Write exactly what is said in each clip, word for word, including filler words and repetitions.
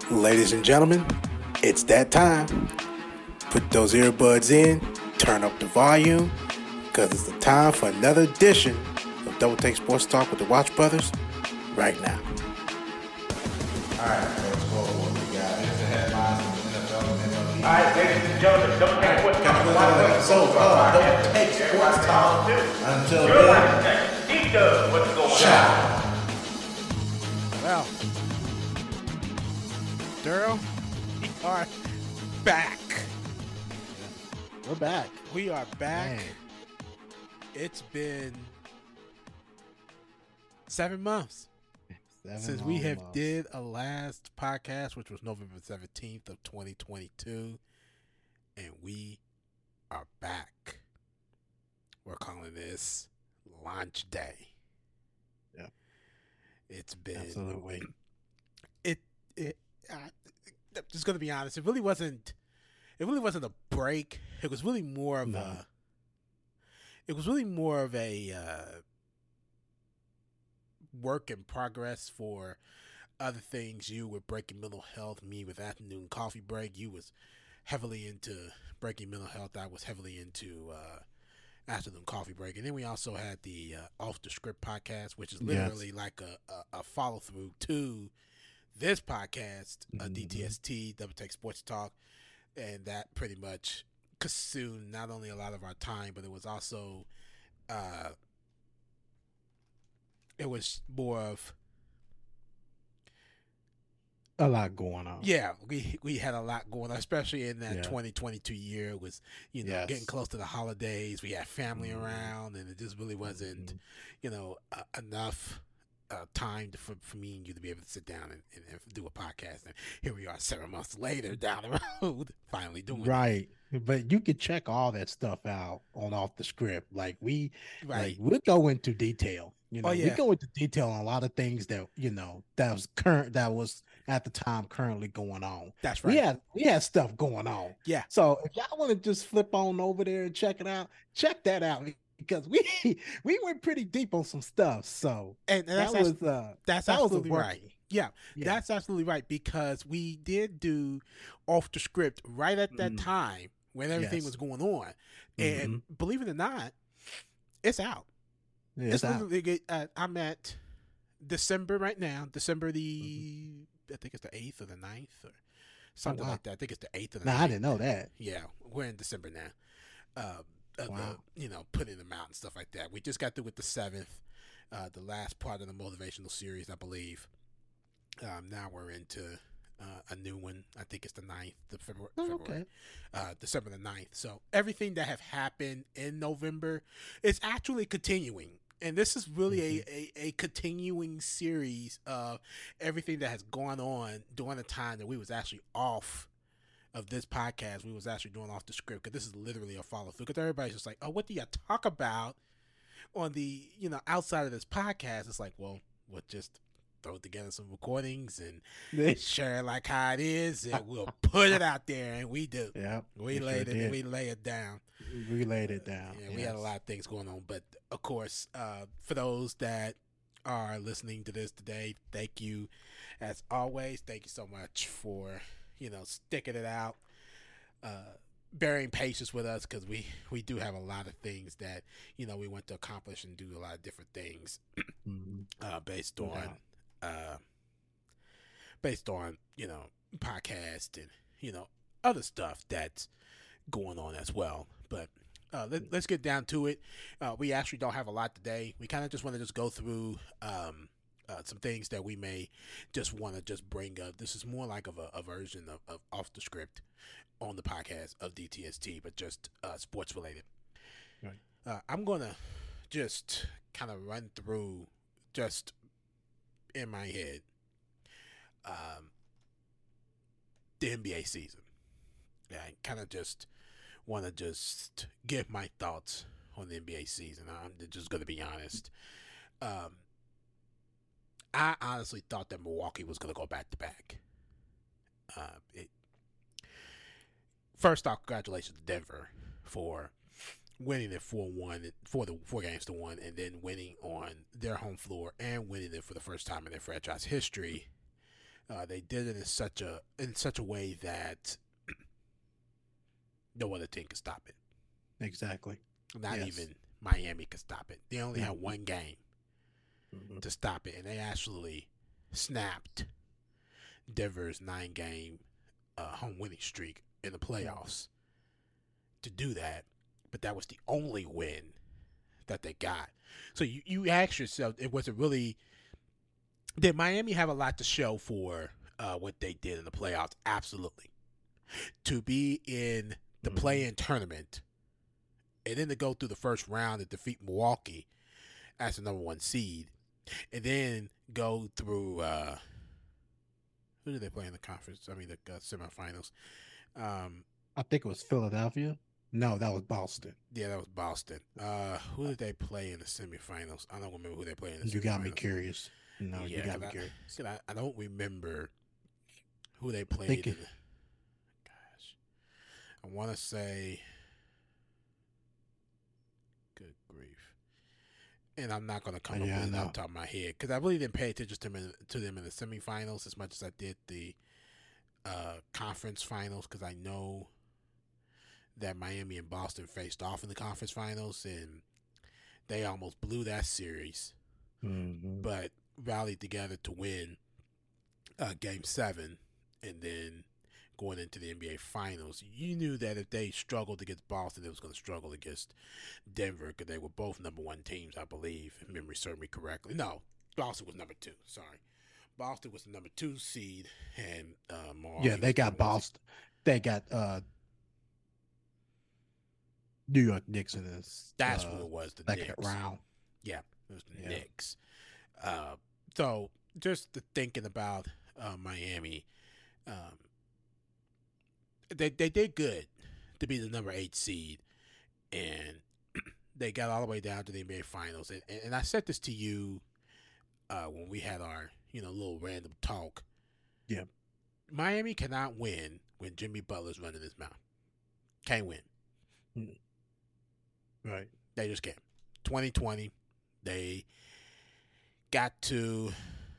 Ladies and gentlemen, it's that time. Put those earbuds in, turn up the volume, because it's the time for another edition of Double Take Sports Talk with the Watch Brothers right now. All right, so let's go over what we got. Here's the headlines from the N F L and M L B. All right, ladies and gentlemen, Double Take Sports Talk. So, uh, Double Take Sports Talk. Until then, he does what's going on. ciao. Well, Daryl, we are back. We're back. We are back. Man. It's been seven months Seven since we have almost. did a last podcast, which was November seventeenth of twenty twenty-two, and we are back. We're calling this launch day. Yep. It's been Absolutely. it it. I, I'm just gonna be honest. It really wasn't. It really wasn't a break. It was really more of No. a. It was really more of a uh, work in progress for other things. You with Breaking Mental Health, me with Afternoon Coffee Break. You was heavily into Breaking Mental Health. I was heavily into uh, Afternoon Coffee Break. And then we also had the uh, Off the Script podcast, which is literally Yes. like a, a, a follow through to this podcast, uh, Mhm. D T S T, Double Take Sports Talk. And that pretty much consumed not only a lot of our time, but it was also, uh, it was more of, A lot going on. yeah, we we had a lot going on, especially in that Yeah. twenty twenty-two year. It was, you know, Yes. getting close to the holidays. We had family Mhm. around, and it just really wasn't, Mhm. you know, uh, enough uh, time to, for, for me and you to be able to sit down and, and, and do a podcast. And here we are seven months later down the road, finally doing it. Right. But you could check all that stuff out on Off the Script. Like we Right. like we'll go into detail. You know, Oh, we yeah. go into detail on a lot of things that, you know, that was current that was at the time currently going on. That's right. We had we had stuff going on. Yeah. So if y'all want to just flip on over there and check it out, check that out because we we went pretty deep on some stuff. So And, and that's, that was uh that's that was a absolutely right. working. Yeah, Yeah. that's absolutely right, because we did do Off the Script right at that Mhm. time when everything Yes. was going on. And believe it or not, it's out. Yeah, It's, it's out. literally, uh, I'm at December right now, December the, I think it's the eighth or the ninth or something wow. like that. I think it's the eighth or the Nah, I ninth. didn't know that. Yeah, we're in December now. Uh, of Wow. the, you know, putting them out and stuff like that. We just got through with the seventh, uh, the last part of the motivational series, I believe. Um, now we're into uh, a new one. I think it's the ninth, the February, Oh, February okay. uh, December the ninth. So everything that have happened in November is actually continuing. And this is really Mm-hmm. a, a, a continuing series of everything that has gone on during the time that we was actually off of this podcast. We was actually doing Off the Script, because this is literally a follow through, because everybody's just like, oh, what do you talk about on the, you know, outside of this podcast? It's like, well, we'll just throw together some recordings and share it like how it is, and we'll put it out there, and we do. Yeah, We we laid sure it, did. we lay it down. we laid it down. Yeah, we had a lot of things going on, but of course, uh, for those that are listening to this today, thank you, as always. Thank you so much for, you know, sticking it out, uh, bearing patience with us, because we we do have a lot of things that, you know, we want to accomplish and do a lot of different things Mhm. uh, based No on doubt. uh, based on, you know, podcast and, you know, other stuff that's going on as well. But uh, let, let's get down to it. Uh, we actually don't have a lot today. We kind of just want to just go through um, uh, some things that we may just want to just bring up. This is more like of a, a version of, of Off the Script on the podcast of D T S T, but just uh, sports related. Right. Uh, I'm going to just kind of run through just in my head um, the N B A season. Yeah, I kind of just want to just give my thoughts on the N B A season. I'm just going to be honest. Um, I honestly thought that Milwaukee was going to go back to back. Uh, it, first off, congratulations to Denver for winning it four one, for the four games to one, and then winning on their home floor and winning it for the first time in their franchise history Uh, they did it in such a in such a way that no other team could stop it. Exactly. Not Yes. even Miami could stop it. They only had Mhm. one game Mhm. to stop it, and they actually snapped Denver's nine-game uh, home winning streak in the playoffs to do that. But that was the only win that they got. So you, you ask yourself, it was it really did Miami have a lot to show for uh, what they did in the playoffs? Absolutely. To be in the Mhm. play-in tournament and then to go through the first round and defeat Milwaukee as the number one seed, and then go through uh, who did they play in the conference? I mean, the uh, semifinals. Um, I think it was Philadelphia. No, that was Boston. yeah, that was Boston. Uh, who did they play in the semifinals? I don't remember who they played in the You got me semifinals. curious. No, Yeah, you got 'cause me I, curious. 'cause I, I don't remember who they played. think In it- the, gosh, I want to say. Good grief! And I'm not going to come Yeah, up I with it know. off the top of my head because I really didn't pay attention to them, in, to them in the semifinals as much as I did the uh, conference finals because I know that Miami and Boston faced off in the conference finals and they almost blew that series, Mhm. but rallied together to win uh, Game Seven, and then going into the N B A Finals, you knew that if they struggled against Boston, they was going to struggle against Denver because they were both number one teams, I believe, if memory serves me correctly. No, Boston was number two. Sorry, Boston was the number two seed, and uh, Milwaukee Yeah, they was got number one seed. Boston. They got uh New York Knicks in this. That's uh, who it was. The second Knicks. round. Yeah, it was the Yeah. Knicks. Uh, so just the thinking about uh, Miami, um, they they did good to be the number eight seed, and they got all the way down to the N B A Finals. And and, and I said this to you uh, when we had our you know little random talk. Yeah. Miami cannot win when Jimmy Butler's running his mouth. Can't win. Right. They just can't. twenty twenty, they got to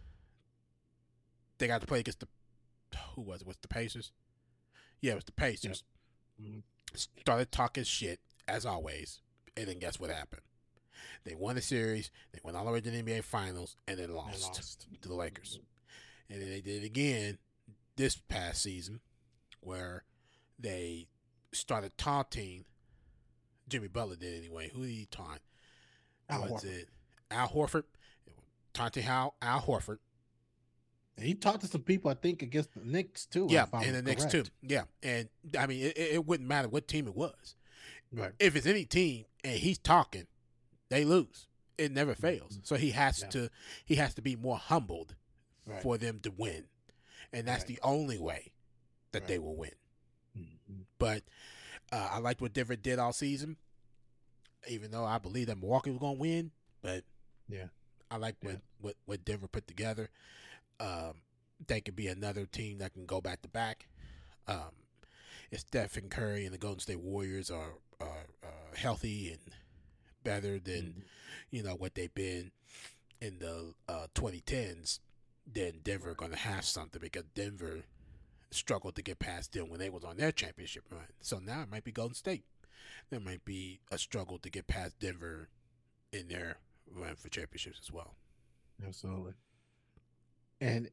they got to play against the who was it? Was it the Pacers? Yeah, it was the Pacers. Mhm. Started talking shit as always, and then guess what happened? They won the series. They went all the way to the N B A Finals, and then lost, lost. to the Lakers. And then they did it again this past season, where they started taunting. Jimmy Butler did anyway. Who did he taunt? Al was Horford. it Al Horford? Taunting Al, Al Horford. He talked to some people, I think, against the Knicks too. Yeah, if I'm and the Knicks too. correct. Yeah, and I mean, it, it wouldn't matter what team it was. Right. If it's any team and he's talking, they lose. It never fails. So he has Yeah. to he has to be more humbled Right. for them to win, and that's Right. the only way that they Right. will win. Mhm. But uh, I liked what Denver did all season, even though I believe that Milwaukee was going to win. But Yeah. I like what, Yeah. what, what Denver put together. Um, they could be another team that can go back to back. Um, if Stephen Curry and the Golden State Warriors are, are uh, healthy and better than Mhm. you know what they've been in the uh, twenty tens, then Denver going to have something because Denver struggled to get past them when they was on their championship run. So now it might be Golden State. There might be a struggle to get past Denver in their run for championships as well. Absolutely. And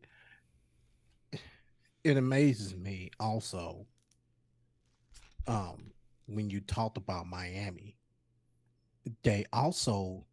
it amazes me also um when you talked about Miami, they also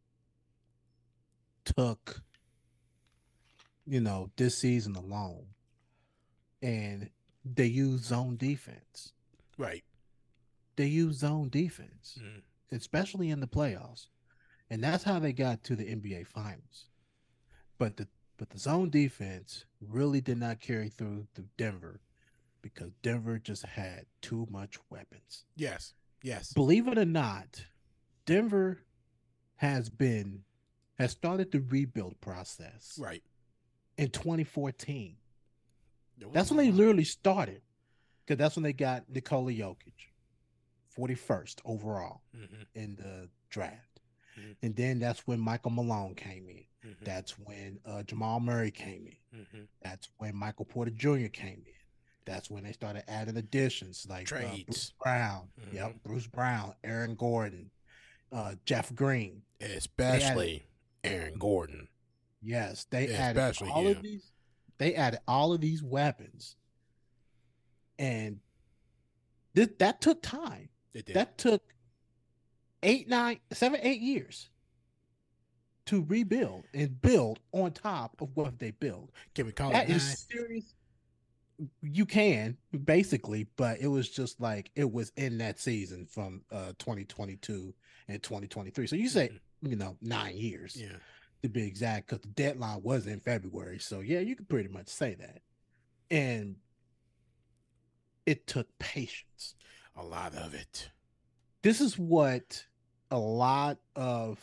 took, you know, this season alone and they use zone defense. Right. They use zone defense, Mhm. especially in the playoffs. And that's how they got to the N B A finals. But the but the zone defense really did not carry through to Denver because Denver just had too much weapons. Yes. Yes. Believe it or not, Denver has been has started the rebuild process Right. in twenty fourteen. It was That's when they long. literally started. Because that's when they got Nikola Jokic, forty-first overall Mhm. in the draft. Mhm. And then that's when Michael Malone came in. Mhm. That's when uh, Jamal Murray came in. Mhm. That's when Michael Porter Junior came in. That's when they started adding additions like uh, Bruce Trades. Brown. Mhm. Yep, Bruce Brown, Aaron Gordon, uh, Jeff Green. They added, Especially Aaron Gordon. yes, they added Especially all him. of these. They added all of these weapons, and th- that took time. It did. That took eight, nine, seven, eight years to rebuild and build on top of what they built. Can we call That it nine? is serious. You can basically, but it was just like it was in that season from uh twenty twenty-two and twenty twenty-three. So you say, Mhm. you know, nine years Yeah. to be exact, because the deadline was in February. So yeah, you could pretty much say that. And it took patience. A lot of it. This is what a lot of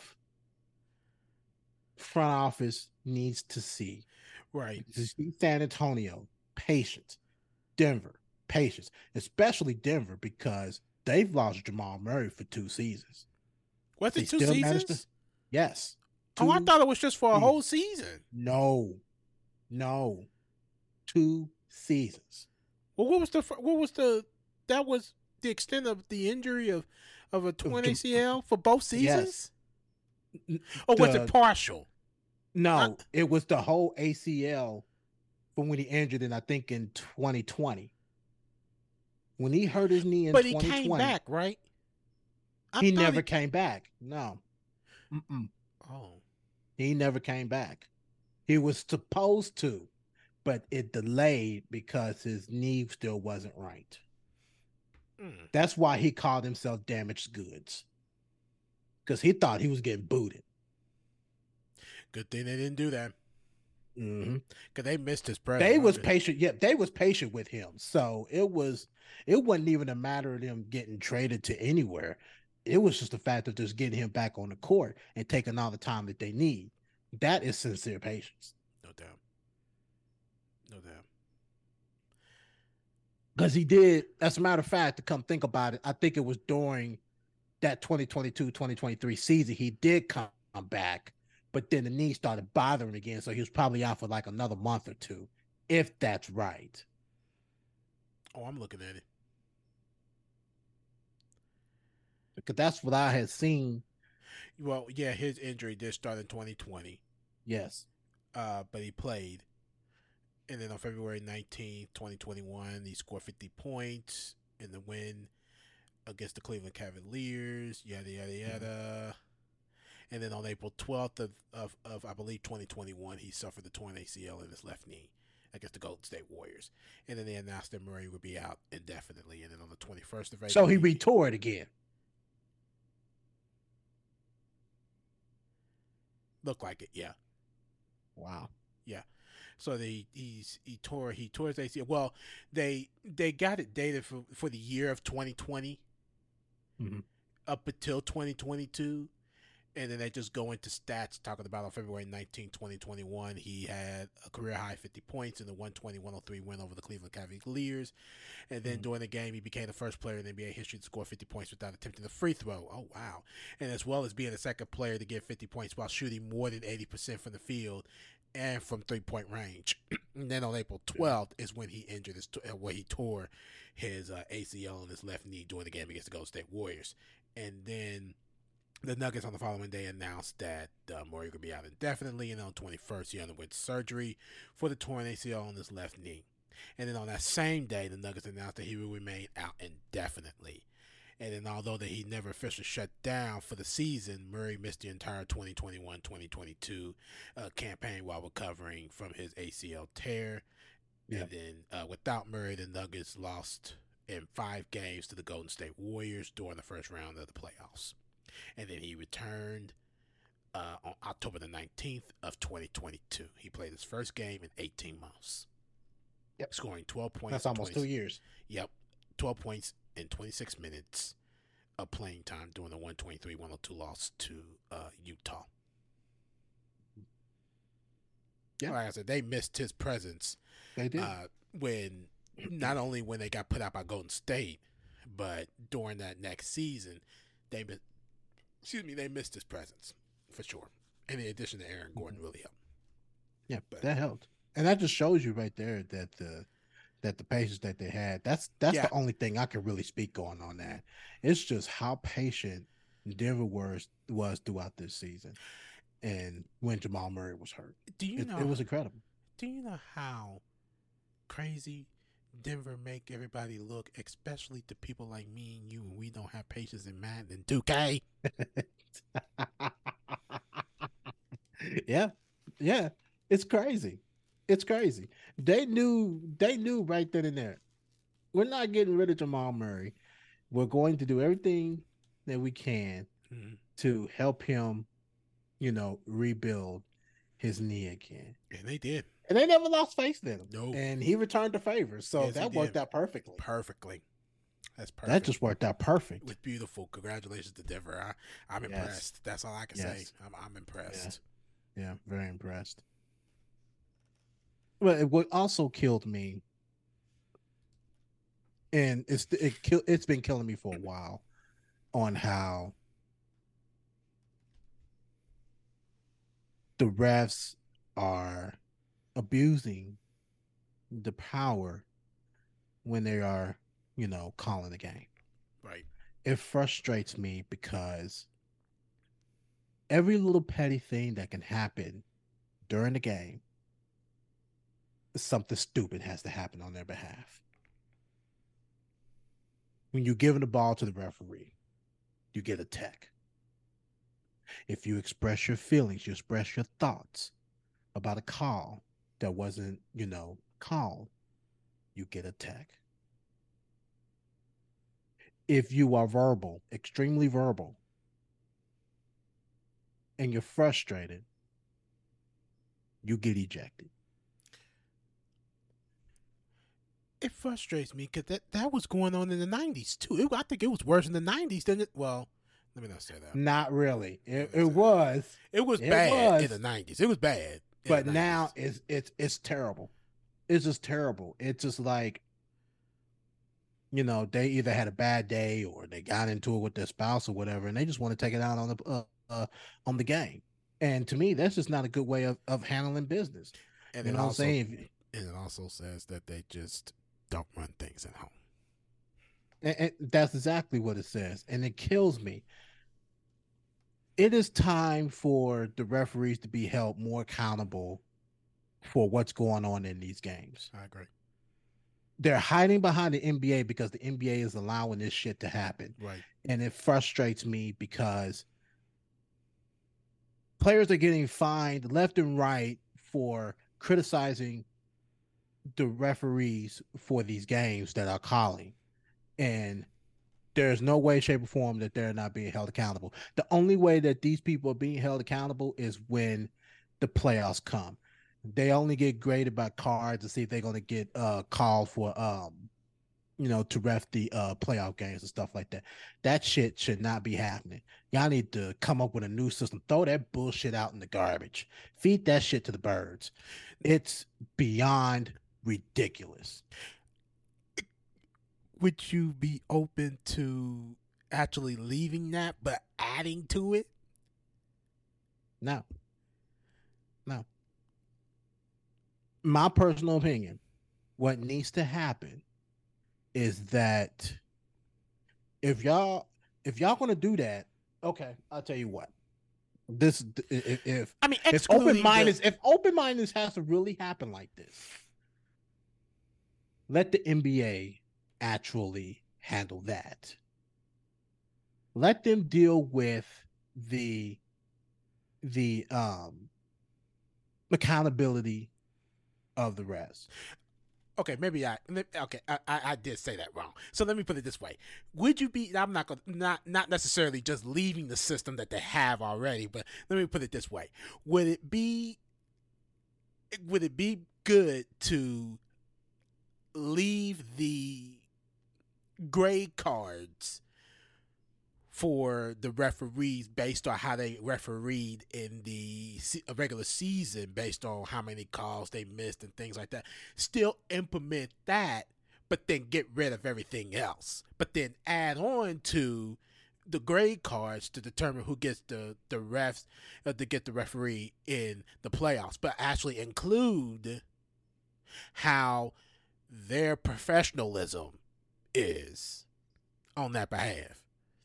front office needs to see. Right. To see San Antonio, patience. Denver, patience. Especially Denver, because they've lost Jamal Murray for two seasons. Was They it two still managed seasons? to- Yes. Oh, I Two- thought it was just for a seasons. whole season. No. No. Two seasons. Well, what was the fir- what was the that was the extent of the injury of of a torn Jam- A C L for both seasons? N- Or was the- it partial? No, I- it was the whole A C L from when he injured in, I think, in twenty twenty. When he hurt his knee in But he twenty twenty, came back, right? I he thought never came back. No. Mm-mm. Oh, He never came back. He was supposed to, but it delayed because his knee still wasn't right. mm. That's why he called himself damaged goods. Because he thought he was getting booted. Good thing they didn't do that Mm-hmm. because they missed his presence. They was patient. Yeah, they was patient with him. So it was it wasn't even a matter of them getting traded to anywhere. It was just the fact of just getting him back on the court and taking all the time that they need. That is sincere patience. No doubt. No doubt. Because he did, as a matter of fact, to come think about it, I think it was during that twenty twenty-two twenty twenty-three season, he did come back, but then the knee started bothering again. So he was probably out for like another month or two, if that's right. Oh, I'm looking at it. Because that's what I had seen. Well, yeah, his injury did start in twenty twenty, Yes. uh, but he played. And then on February nineteenth, twenty twenty-one, he scored fifty points in the win against the Cleveland Cavaliers, yada, yada, yada. And then on April twelfth of, of, of, I believe, twenty twenty-one, he suffered the torn A C L in his left knee against the Golden State Warriors. And then they announced that Murray would be out indefinitely. And then on the twenty-first of April. So he retore it again. Looked like it, yeah. Wow. So they he's he tore he tore his A C L. Well, they they got it dated for, for the year of twenty twenty Mhm. up until twenty twenty-two, and then they just go into stats talking about on February nineteenth, twenty twenty-one, he had a career high fifty points in the one twenty one oh three win over the Cleveland Cavaliers, and then Mhm. during the game he became the first player in N B A history to score fifty points without attempting a free throw. Oh wow! And as well as being the second player to get fifty points while shooting more than eighty percent from the field and from three-point range. And then on April twelfth is when he injured his, uh, where he tore his uh, A C L on his left knee during the game against the Golden State Warriors. And then the Nuggets on the following day announced that uh, Murray would be out indefinitely, and on the twenty-first he underwent surgery for the torn A C L on his left knee. And then on that same day, the Nuggets announced that he will remain out indefinitely. And then although that he never officially shut down for the season, Murray missed the entire twenty twenty-one twenty twenty-two uh, campaign while recovering from his A C L tear. Yeah. And then uh, without Murray, the Nuggets lost in five games to the Golden State Warriors during the first round of the playoffs. And then he returned uh, on October the nineteenth of twenty twenty-two. He played his first game in eighteen months. Yep. Scoring twelve points. That's almost twenty two years. Yep. twelve points in twenty-six minutes of playing time during the one twenty-three one oh two loss to uh, Utah. Yeah. Like I said, they missed his presence They did. uh, when not only when they got put out by Golden State, but during that next season, they excuse me, they missed his presence for sure. And in addition to Aaron Gordon, really helped. Yeah, But- that helped, and that just shows you right there that the that the patience that they had. That's that's Yeah. the only thing I can really speak on on that. It's just how patient Denver was was throughout this season, and when Jamal Murray was hurt, Do you it, know? it was incredible. Do you know how crazy Denver make everybody look, especially to people like me and you, when we don't have patience in Madden and two K? yeah, yeah, it's crazy. It's crazy. They knew. They knew right then and there. We're not getting rid of Jamal Murray. We're going to do everything that we can Mhm. to help him, you know, rebuild his knee again. And they did And they never lost faith in him. No. And he returned the favor. So Yes, he that worked did. out perfectly. perfectly. That's perfect. That just worked out perfect. It was beautiful. Congratulations to Denver. I, I'm Yes. impressed. That's all I can say. Yes. I'm, I'm impressed. Yeah, very impressed. But what also killed me, and it's it kill, it's been killing me for a while, on how the refs are abusing the power when they are, you know, calling the game. Right. It frustrates me because every little petty thing that can happen during the game, something stupid has to happen on their behalf. When you're giving the ball to the referee, you get a tech. If you express your feelings, you express your thoughts about a call that wasn't, you know, called, you get a tech. If you are verbal, extremely verbal, and you're frustrated, you get ejected. It frustrates me because that, that was going on in the nineties too. It, I think it was worse in the nineties than it. Well, let me not say that. Not really. It, it was, It was It bad was. in the nineties. It was bad. in but the now nineties. it's it's it's terrible. It's just terrible. It's just like, you know, they either had a bad day or they got into it with their spouse or whatever, and they just want to take it out on the uh, uh, on the game. And to me, that's just not a good way of, of handling business. and You it know what I'm also, saying? And it also says that they just don't run things at home. And, and that's exactly what it says, and it kills me. It is time for the referees to be held more accountable for what's going on in these games. I agree. They're hiding behind the N B A because the N B A is allowing this shit to happen. Right. And it frustrates me because players are getting fined left and right for criticizing the referees for these games that are calling. And there's no way, shape, or form that they're not being held accountable. The only way that these people are being held accountable is when the playoffs come. They only get graded by cards to see if they're going to get uh, called for, um, you know, to ref the uh, playoff games and stuff like that. That shit should not be happening. Y'all need to come up with a new system. Throw that bullshit out in the garbage. Feed that shit to the birds. It's beyond ridiculous. Would you be open to actually leaving that but adding to it? No. No. My personal opinion, what needs to happen is that if y'all if y'all gonna do that, okay, I'll tell you what. This if if, I mean, if excluding open mindedness the- if open mindedness has to really happen like this, let the N B A actually handle that. Let them deal with the the um accountability of the rest. Okay, maybe I okay I, I I did say that wrong. So let me put it this way: would you be? I'm not gonna not not necessarily just leaving the system that they have already, but let me put it this way: would it be would it be good to leave the grade cards for the referees based on how they refereed in the se- regular season, based on how many calls they missed and things like that? Still implement that, but then get rid of everything else. But then add on to the grade cards to determine who gets the the refs uh, to get the referee in the playoffs, but actually include how their professionalism is on that behalf.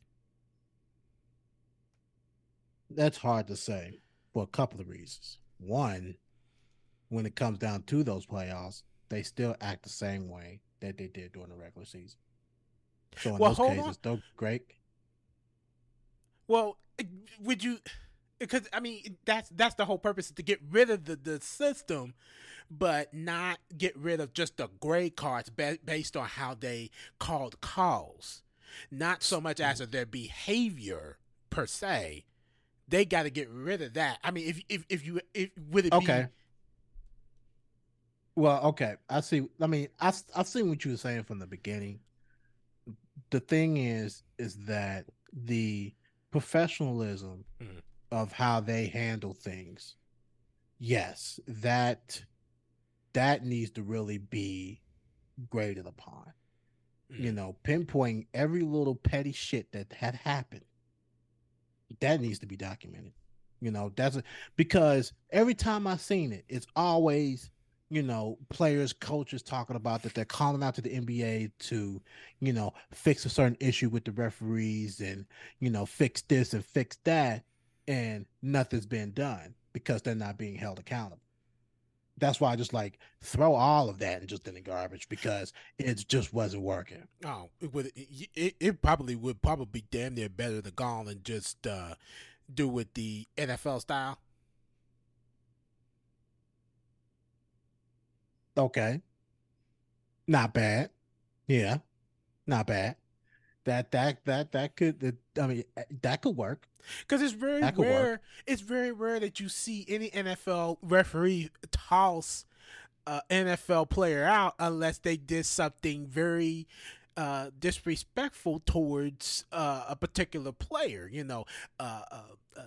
That's hard to say for a couple of reasons. One, when it comes down to those playoffs, they still act the same way that they did during the regular season. So in Well, those hold cases, on. though, great. Well, would you? Because I mean, that's that's the whole purpose, is to get rid of the, the system, but not get rid of just the grade cards ba- based on how they called calls, not so much as of their behavior per se. They got to get rid of that. I mean, if if if you if would it Okay. be Well, okay. I see. I mean, I I've seen what you were saying from the beginning. The thing is, is that the professionalism Mhm. of how they handle things, yes, that that needs to really be graded upon. You Mhm. know, pinpointing every little petty shit that had happened. That needs to be documented. You know, that's a, because every time I've seen it, it's always, you know, players, coaches talking about that they're calling out to the N B A to, you know, fix a certain issue with the referees and, you know, fix this and fix that. And nothing's been done because they're not being held accountable. That's why I just like throw all of that and just in the garbage because it just wasn't working. Oh, it would it, it, it probably would probably be damn near better to go on and just uh, do it the N F L style. Okay. Not bad. Yeah. Not bad. That that that that could that, I mean that could work. Because it's very That could work. rare. It's very rare that you see any N F L referee toss a N F L player out unless they did something very uh, disrespectful towards uh, a particular player. You know, uh, uh,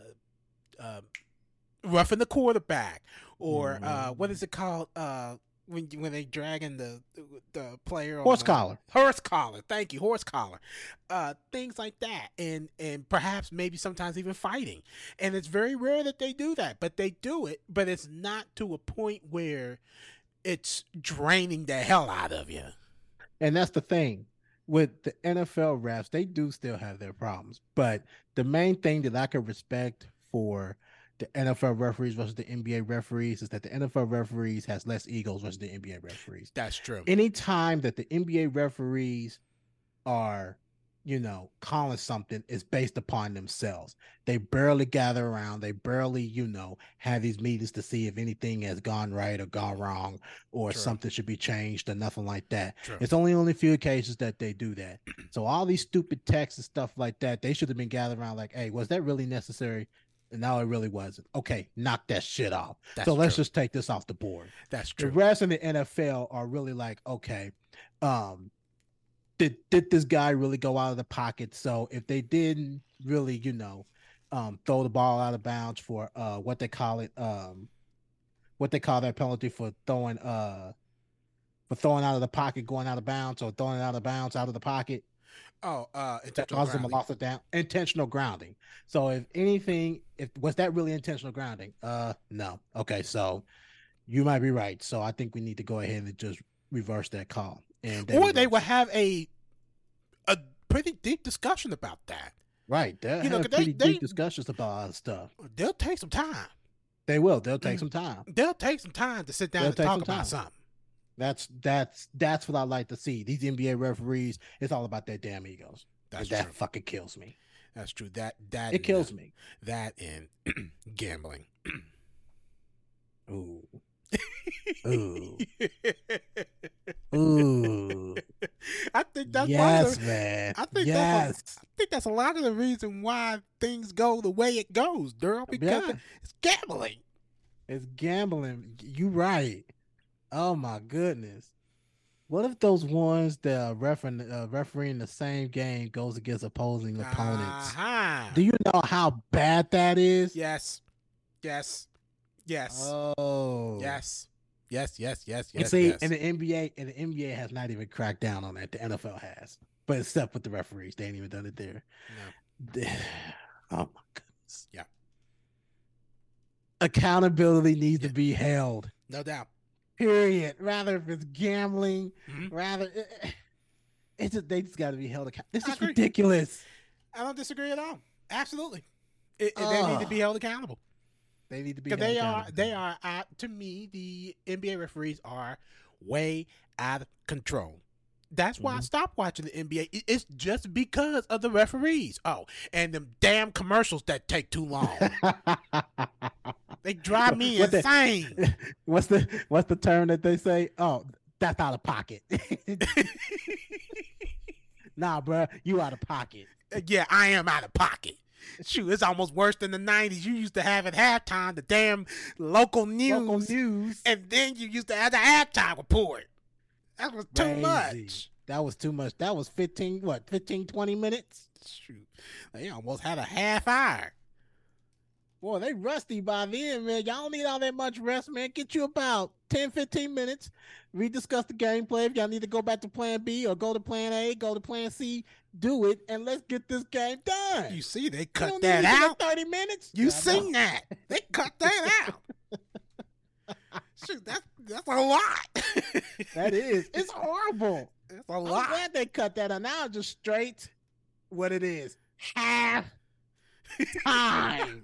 uh, uh, roughing the quarterback, or uh, what is it called? Uh, when when they dragging the the player Horse on, collar. horse collar. Thank you, horse collar. Uh, things like that, and and perhaps maybe sometimes even fighting. And it's very rare that they do that, but they do it. But it's not to a point where it's draining the hell out of you. And that's the thing with the N F L refs, they do still have their problems. But the main thing that I could respect for the N F L referees versus the N B A referees is that the N F L referees has less egos versus the N B A referees. That's true. Anytime that the N B A referees are, you know, calling something is based upon themselves. They barely gather around. They barely, you know, have these meetings to see if anything has gone right or gone wrong or True. something should be changed or nothing like that. True. It's only on a few occasions that they do that. So all these stupid texts and stuff like that, they should have been gathered around like, hey, was that really necessary? And no, it really wasn't. Okay, knock that shit off. That's so let's true. just take this off the board. That's The true. rest in the N F L are really like, okay, um, did did this guy really go out of the pocket? So if they didn't really, you know, um, throw the ball out of bounds for uh what they call it, um, what they call that penalty for throwing uh for throwing out of the pocket, going out of bounds, or throwing it out of bounds out of the pocket. Oh, uh, That intentional causes them a grounding. loss of down. Intentional grounding. So if anything, if was that really intentional grounding? Uh, no. Okay, so you might be right. So I think we need to go ahead and just reverse that call. And Or they reverse will it. have a a pretty deep discussion about that. right. They'll you know, have they- pretty they- deep discussions about other stuff. They'll take some time. They will. They'll take Mm. some time. They'll take some time to sit down They'll and take talk some about time. something. That's that's that's what I like to see. These N B A referees, it's all about their damn egos. That's and that true. fucking kills me. That's true. That that It and, kills uh, me. That and gambling. Ooh. Ooh. Ooh. I think that's one of Yes, the, man. I think yes. that's a, I think that's a lot of the reason why things go the way it goes, Daryl, because Yeah. it's gambling. It's gambling. You right. Oh my goodness. What if those ones that are refereeing, uh, refereeing the same game goes against opposing opponents? Uh-huh. Do you know how bad that is? Yes. Yes. Yes. Oh. Yes. Yes, yes, yes, And yes, see, yes. and the N B A and the N B A has not even cracked down on that. The N F L has, but except with the referees, they ain't even done it there. No. Oh my goodness. Yeah. Accountability needs Yeah. to be held. No doubt. Period. Rather if it's gambling, Mhm. rather it's just, they just got to be held accountable. This I is agree. ridiculous. I don't disagree at all. Absolutely. It, it- they need to Ugh. be held accountable. They need to be. Because held they are, accountable. they are, uh, to me, the N B A referees are way out of control. That's why I Mhm. stopped watching the N B A. It- It's just because of the referees. Oh, and them damn commercials that take too long. They drive me What the- insane. what's the what's the term that they say? Oh, that's out of pocket. Nah, bro, you out of pocket. Yeah, I am out of pocket. Shoot, it's almost worse than the nineties. You used to have at halftime the damn local news, Local news. and then you used to have the halftime report. That was too Crazy. much. That was too much. That was fifteen, what, fifteen, twenty minutes? Shoot, they almost had a half hour. Boy, they rusty by then, man. Y'all don't need all that much rest, man. Get you about ten, fifteen minutes. We discuss the gameplay. If y'all need to go back to plan B or go to plan A, go to plan C, do it, and let's get this game done. You see, they You cut don't that need to get out. thirty minutes. You Yeah, I seen know. that? They cut that out. Shoot, that's that's a lot. That is. It's horrible. That's a I'm lot. glad they cut that out. Now it's just straight what it is. Half time.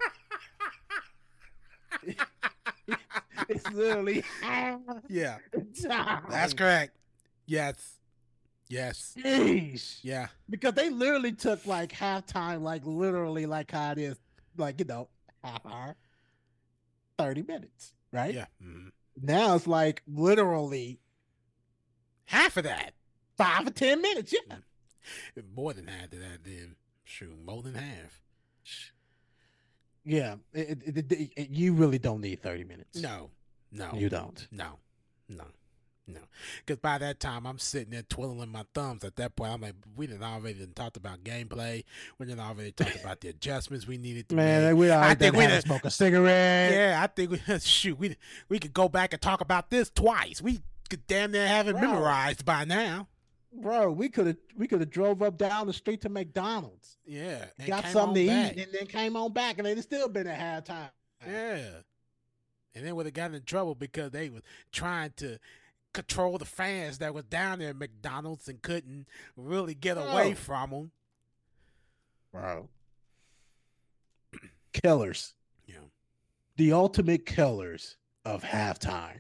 It's literally half Yeah, time. that's correct. Yes, yes, Jeez. yeah. Because they literally took like halftime, like literally like how it is, like, you know, half hour, thirty minutes, right? Yeah. Mhm. Now it's like literally Half of that. five or ten minutes. Yeah. More than half of that, then. Shoot, more than half. Yeah. It, it, it, it- it- you really don't need thirty minutes. No, no. You don't. No, no, no. Because by that time, I'm sitting there twiddling my thumbs. At that point, I'm like, we done already done talked about gameplay. We done already talked about the adjustments we needed to Man, make. we I already think done we had done- to smoke a cigarette. Yeah, I think we shoot. We we could go back and talk about this twice. We could damn near have it Bro. memorized by now. Bro, we could have we could have drove up down the street to McDonald's, Yeah, and got came something to on eat, back. and then came on back, and they'd still been at halftime. Yeah, and then would have gotten in trouble because they was trying to control the fans that was down there at McDonald's and couldn't really get away Bro. from them. Bro, killers, Yeah. the ultimate killers of halftime.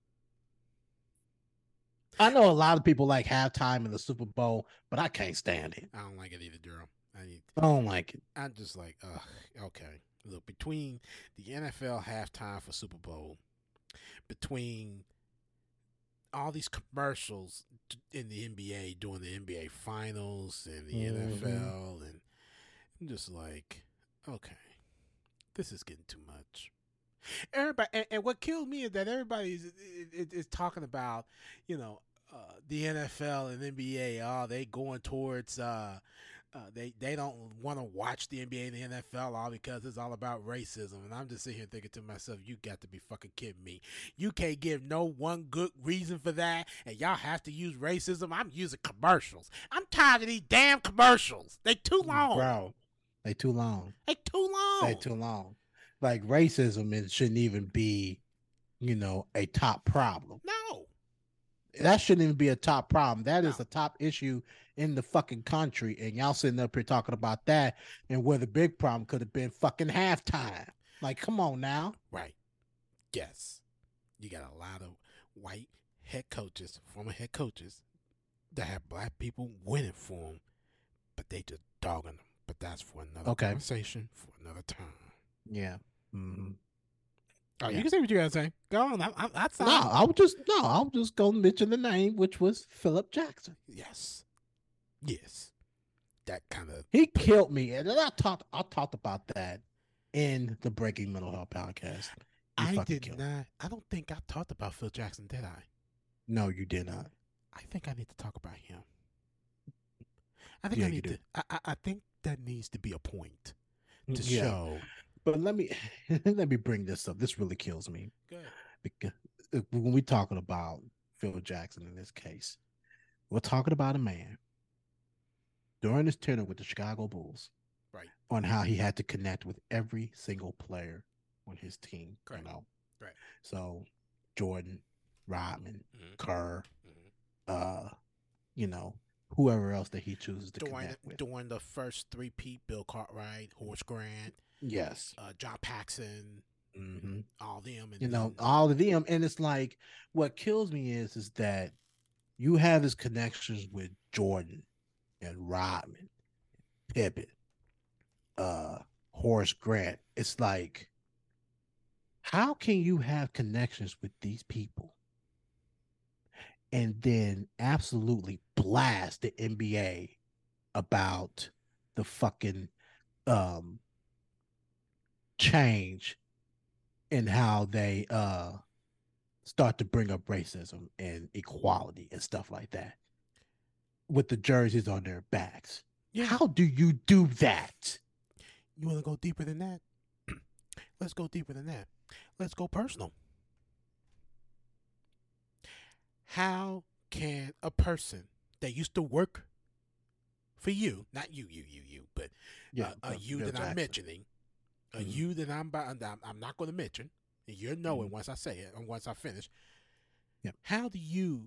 I know a lot of people like halftime in the Super Bowl, but I can't stand it. I don't like it either, Daryl. I need. I don't like it. I'm just like, ugh, okay. Look, between the N F L halftime for Super Bowl, between all these commercials t- in the N B A during the N B A Finals and the N F L, and I'm just like, okay, this is getting too much. Everybody, and, and what kills me is that everybody is, is, is talking about, you know, uh, the N F L and N B A. Oh, they going towards. Uh, Uh, they they don't want to watch the N B A and the N F L all because it's all about racism. And I'm just sitting here thinking to myself, you got to be fucking kidding me. You can't give no one good reason for that, and y'all have to use racism. I'm using commercials. I'm tired of these damn commercials. They too long. Bro, they too long. They too long. They too long. Like racism, it shouldn't even be, you know, a top problem. No. That shouldn't even be a top problem. That is No. a top issue in the fucking country. And y'all sitting up here talking about that and where the big problem could have been fucking halftime. Like, come on now. Right. Yes. You got a lot of white head coaches, former head coaches, that have black people winning for them, but they just dogging them. But that's for another Okay. conversation for another time. Yeah. Mhm. Oh, Yeah. you can say what you gotta say. Go on. I, I, that's No, I was just no, I was just gonna mention the name, which was Philip Jackson. Yes. Yes. That kind of. He killed me, and I talked. I talked about that in the Breaking Mental Health podcast. He I fucking did killed not. me. I don't think I talked about Phil Jackson, did I? No, you did not. I think I need to talk about him. I think Yeah, I you need do. to. I, I, I think that needs to be a point to Yeah. show. But let me let me bring this up. This really kills me Good. because uh, when we're talking about Phil Jackson in this case, we're talking about a man during his tenure with the Chicago Bulls, Right. on how he had to connect with every single player on his team. Correct. You know, Right. So Jordan, Rodman, Mhm. Kerr, Mhm. uh, you know, whoever else that he chooses to During connect with. during the first three-peat, Bill Cartwright, Horace Grant, Yes. uh, John Paxson, hmm all them, and You know, then, all of them. And it's like, what kills me is, is that you have his connections with Jordan and Rodman, Pippen, uh, Horace Grant. It's like, how can you have connections with these people and then absolutely blast the N B A about the fucking um change in how they uh start to bring up racism and equality and stuff like that with the jerseys on their backs? yeah. How do you do that? You want to go deeper than that? Let's go deeper than that. Let's go personal. How can a person that used to work for you, not you, you, you, you, but Yeah, uh, a you Bill that I'm Jackson. mentioning, a Mhm. you that I'm, I'm, I'm not going to mention, and you'll know it Mhm. once I say it and once I finish. Yep. How do you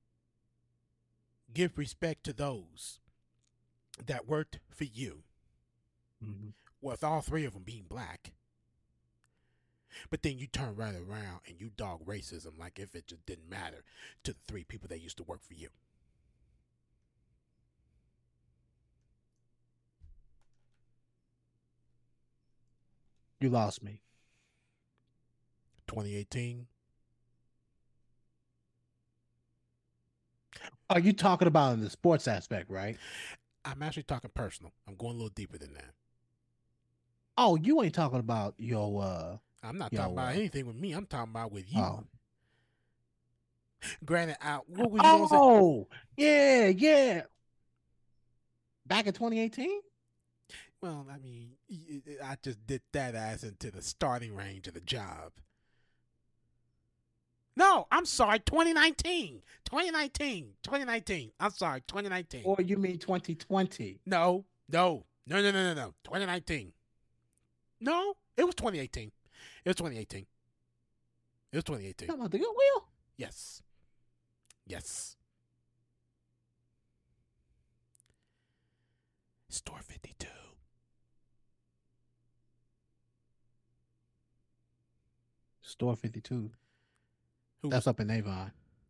give respect to those that worked for you, Mhm. with all three of them being black? But then you turn right around and you dog racism like if it just didn't matter to the three people that used to work for you. You lost me. twenty eighteen. Are you talking about in the sports aspect, right? I'm actually talking personal. I'm going a little deeper than that. Oh, you ain't talking about your uh I'm not Yo, talking about uh, anything with me. I'm talking about with you. oh. Granted, I, what were you going to say? Oh, yeah, yeah. Back in twenty eighteen? Well, I mean, y- y- I just did that as into the starting range of the job. No, I'm sorry, twenty nineteen. twenty nineteen. twenty nineteen. I'm sorry, twenty nineteen. Or you mean twenty twenty? No, no, no, no, no, no, no. twenty nineteen. No, it was twenty eighteen. It was twenty eighteen. It was twenty eighteen. Talking about the Goodwill? Yes. Yes. Store fifty-two. Store fifty-two. Who That's was, up in Avon.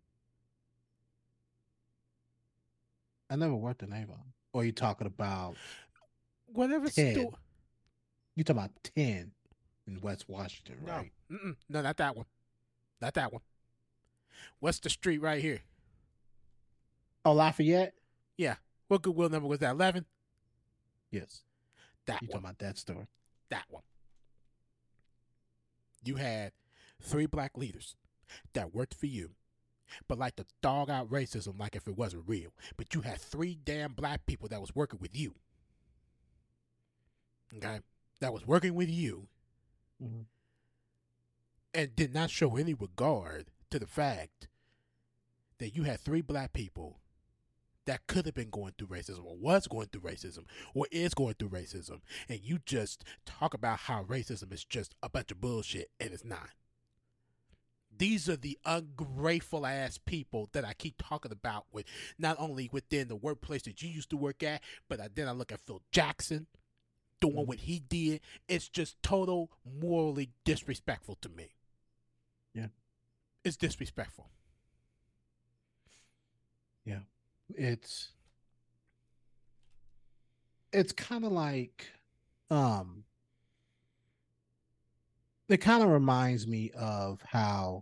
I never worked in Avon. Or you talking about whatever ten. store? You talking about ten in West Washington, No. right? Mm-mm. No, not that one. Not that one. What's the street right here? Oh, Lafayette? Yeah. What Goodwill number was that? eleven? Yes. That You one. talking about that store? That one. You had three black leaders that worked for you, but like to dog out racism like if it wasn't real. But you had three damn black people that was working with you. Okay? That was working with you Mm-hmm. and did not show any regard to the fact that you had three black people that could have been going through racism or was going through racism or is going through racism. And you just talk about how racism is just a bunch of bullshit, and it's not. These are the ungrateful ass people that I keep talking about with not only within the workplace that you used to work at, but I, then I look at Phil Jackson doing Mhm. what he did. It's just total morally disrespectful to me. Yeah. It's disrespectful. Yeah. It's it's kind of like um it kind of reminds me of how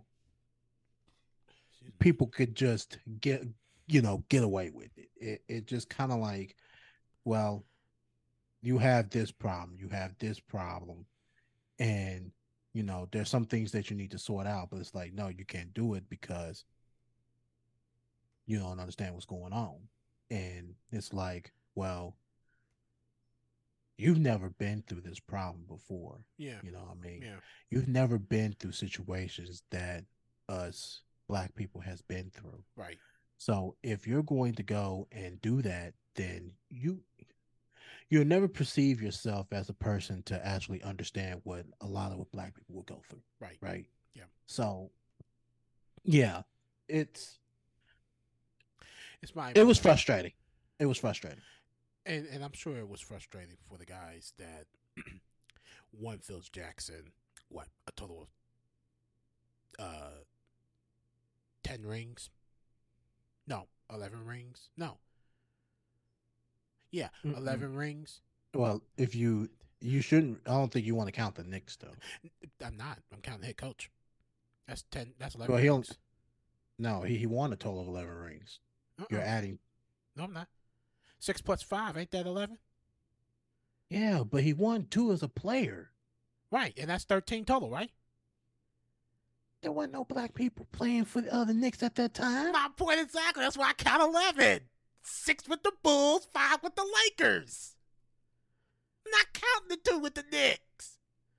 people could just get you know get away with it. It it just kind of like, well, you have this problem, you have this problem, and you know there's some things that you need to sort out, but it's like, no, you can't do it because you don't understand what's going on. And it's like, well, you've never been through this problem before. Yeah. You know what I mean? Yeah. You've never been through situations that us black people has been through. Right. So if you're going to go and do that, then you you'll never perceive yourself as a person to actually understand what a lot of what black people will go through. Right. Right. Yeah. So, yeah, it's It's my. it was frustrating. It was frustrating. And and I'm sure it was frustrating for the guys that won Phil Jackson. What, a total of uh ten rings? No, eleven rings? No. Yeah, Mm-mm. eleven rings. Well, if you you shouldn't, I don't think you want to count the Knicks though. I'm not. I'm counting head coach. That's ten. That's eleven Well, he'll rings. no, he, he won a total of eleven rings. Uh-uh. You're adding, No, I'm not. Six plus five, ain't that eleven? yeah, but he won two as a player. Right, and that's thirteen total, right? There wasn't no black people playing for the other Knicks at that time. My point exactly. That's why I count eleven. Six with the Bulls, five with the Lakers. I'm not counting the two with the Knicks.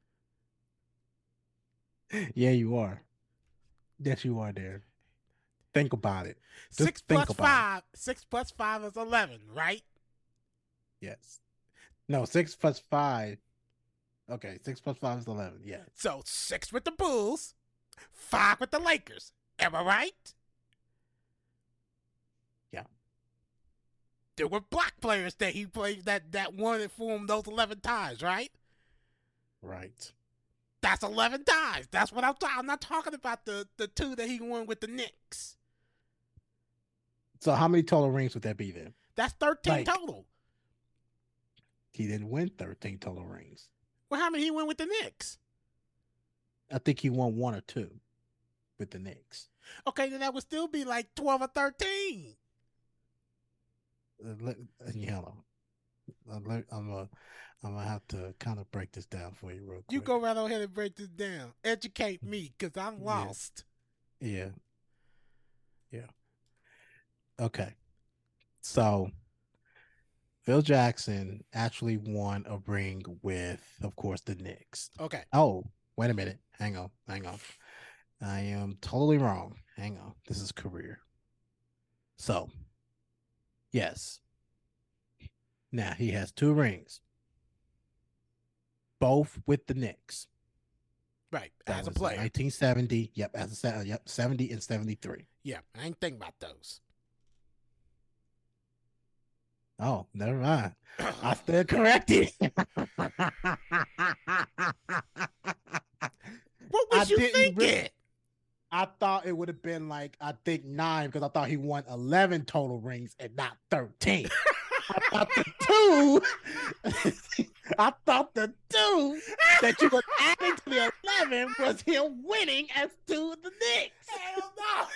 Yeah, you are. Yes, you are there. Think about it. Just Six think plus about it. five. Six plus five is eleven, right? Yes. No, six plus five. Okay, six plus five is eleven. Yeah. So six with the Bulls, five with the Lakers. Am I right? Yeah. There were black players that he played that that won it for him those eleven times, right? Right. That's eleven times. That's what I'm talking. I'm not talking about the the two that he won with the Knicks. So how many total rings would that be then? That's thirteen Like- total. He didn't win thirteen total rings. Well, how many he won with the Knicks? I think he won one or two with the Knicks. Okay, then that would still be like twelve or thirteen. Uh, let- uh, yeah, hold on. Uh, let- I'm gonna I'm gonna have to kind of break this down for you real quick. You go right on ahead and break this down. Educate me, because I'm Yeah. lost. Yeah. Yeah. Okay. So Phil Jackson actually won a ring with, of course, the Knicks. Okay. Oh, wait a minute. Hang on. Hang on. I am totally wrong. Hang on. This is career. So, yes. Now he has two rings. Both with the Knicks. Right. That As a was in player. nineteen seventy. Yep, as a se- yep, seventy and seventy-three. Yeah, I ain't thinking about those. Oh, never mind. I stand corrected. What was I you didn't thinking? really- I thought it would have been like, I think nine, because I thought he won eleven total rings and not thirteen. I thought the two, I thought the two that you were adding to the eleven was him winning as two of the Knicks. Hell no.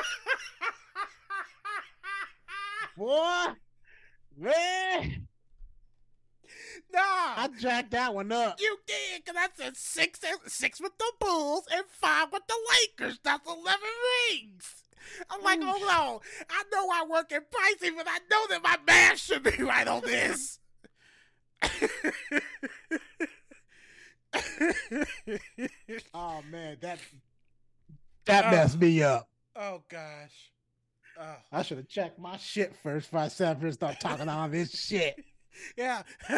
Boy, man, Nah. I jacked that one up. You did, because I said six, six with the Bulls and five with the Lakers. That's eleven rings. I'm like, Oof. hold on. I know I work in pricing, but I know that my math should be right on this. Oh man, that that Oh. messed me up. Oh, gosh. Oh. I should have checked my shit first before I sat up here and start talking all this shit. Yeah.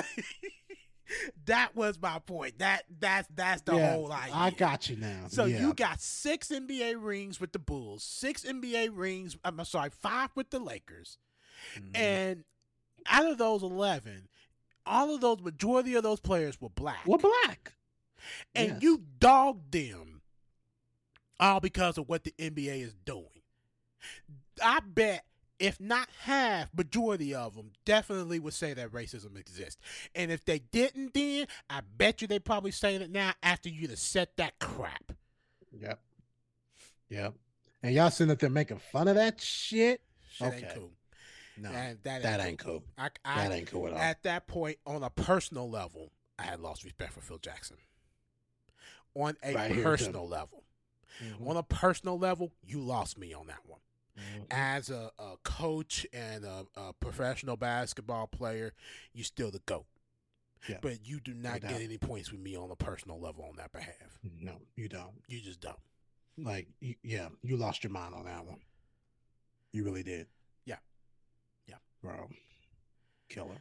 That was my point. That that's that's the Yeah, whole idea. I got you now. So Yeah. you got six N B A rings with the Bulls, six N B A rings. I'm sorry, five with the Lakers, Mhm. and out of those eleven, all of those majority of those players were black, We're black. and Yes. you dogged them all because of what the N B A is doing. I bet. If not half, majority of them definitely would say that racism exists. And if they didn't then, I bet you they probably saying it now after you'd have said that crap. Yep. Yep. And y'all sitting up there making fun of that shit? Shit ain't Okay. cool. No, And that, that ain't ain't cool. cool. I, I, That ain't cool at all. At that point, on a personal level, I had lost respect for Phil Jackson. On a Right here, too. personal level. Mhm. On a personal level, you lost me on that one. Mhm. As a, a coach and a, a professional basketball player, you still the GOAT. Yeah. But you do not doubt. get any points with me on a personal level on that behalf. No, you don't. You just don't. Like, you, yeah, you lost your mind on that one. You really did. Yeah. Yeah. Bro. Killer.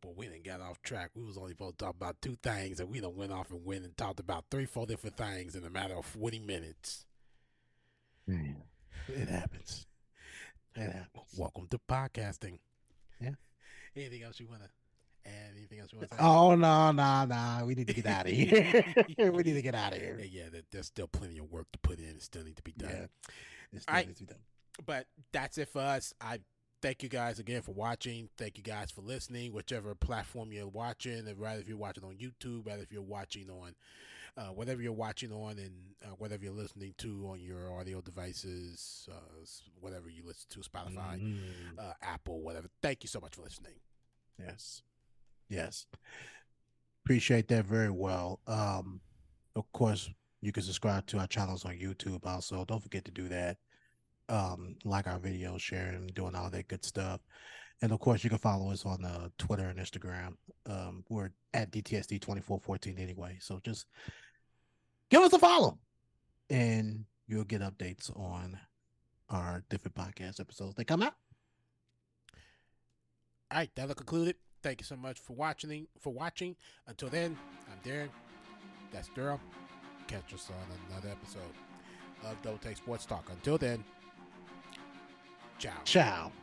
Boy, we didn't get off track. We was only supposed to talk about two things, and we done went off and went and talked about three, four different things in a matter of forty minutes. Man, it happens. It happens. Welcome to podcasting. Yeah. Anything else you want to add? Anything else you want to say? Oh, no, no, no. We need to get out of here. we need to get out of here. Yeah, yeah there, there's still plenty of work to put in. It still need to be done. Yeah. It All right. needs to be done. But that's it for us. I thank you guys again for watching. Thank you guys for listening, whichever platform you're watching, whether if you're watching on YouTube, whether if you're watching on uh, whatever you're watching on, and uh, whatever you're listening to on your audio devices, uh, whatever you listen to, Spotify, Mm. uh, Apple, whatever. Thank you so much for listening. Yes. Yes. Appreciate that very well. Um, of course, you can subscribe to our channels on YouTube also. Don't forget to do that. Um, like our videos, sharing, doing all that good stuff. And of course, you can follow us on uh, Twitter and Instagram. Um, we're at D T S D twenty-four fourteen anyway. So just give us a follow and you'll get updates on our different podcast episodes that come out. All right, that'll conclude it. Thank you so much for watching. For watching. Until then, I'm Darren. That's Daryl. Catch us on another episode of Double Take Sports Talk. Until then, ciao. Ciao.